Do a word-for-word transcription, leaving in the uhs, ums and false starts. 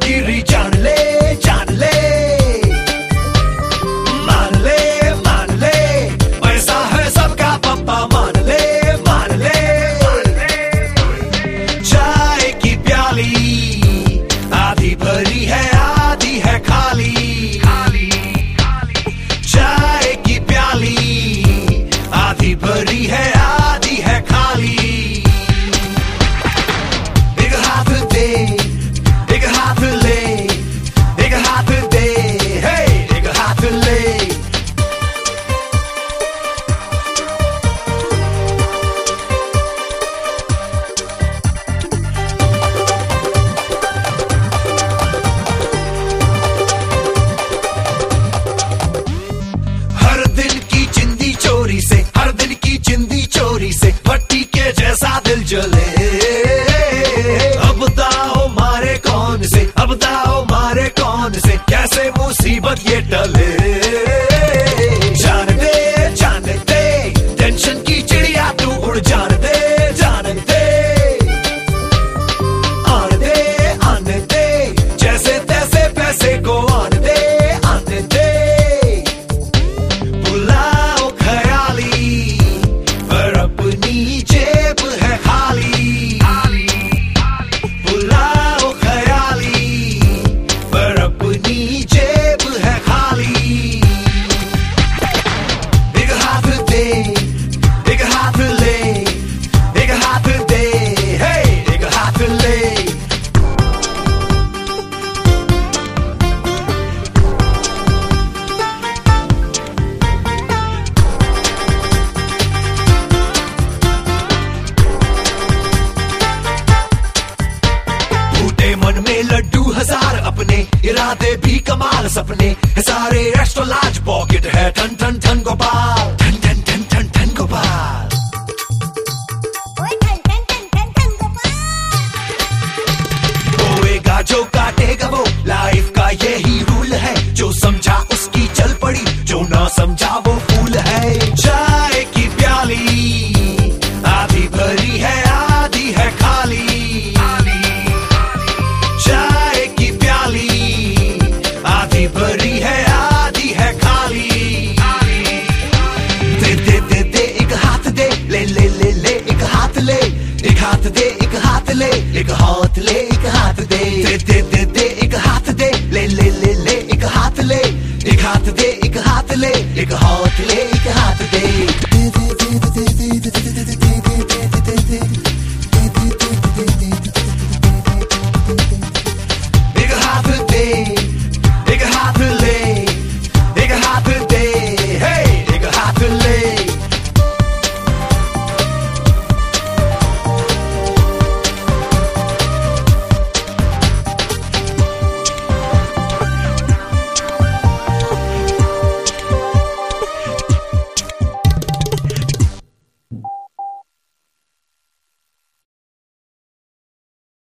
गिरी जान ले जान ले, मान ले मान ले, पैसा है सबका पप्पा मान ले मान ले। चाय की प्याली आधी भरी है आधी है खाली, चाय की प्याली आधी भरी है आधी है खाली। एक हाथ दे एक हाथ ले, एक हाथ दे हे एक हाथ ले। हर दिन की चिंदी चोरी से, हर दिन की चिंदी चोरी से भट्टी के जैसा दिल जले। अब दाओ मारे कौन से, अब दाओ मारे कौन से, कैसे मुसीबत ये टले। जान दे जान दे टेंशन की चिड़िया तू उड़ जान दे जान दे। आने दे आने दे जैसे तैसे पैसे को आने दे आने दे। बुलाओ ख्याली पर अपनी जेब है खाली, बुलाओ ख्याली पर अपनी जेब है खाली। एक हाथ दे एक हाथ ले, एक हाथ दे हे एक हाथ ले। फूटे मन में लड्डू हजार अपने, इरादे भी कमाल सपने, सारे एक्स्ट्रा लार्ज पॉकेट है ठन ठन ठन गोपाल, ठन ठन ठन ठन ठन गोपाल। होएगा जो काटेगा वो, लाइफ का यही रूल है, जो समझा उसकी चल पड़ी, जो ना समझा वो फूल है। चाय की प्याली आधी भरी है आधी है खाली, चाय की प्याली आधी भरी है आधी है खाली। दे दे दे दे एक हाथ दे, ले ले ले ले एक हाथ ले, एक हाथ दे एक हाथ ले, एक हाथ ले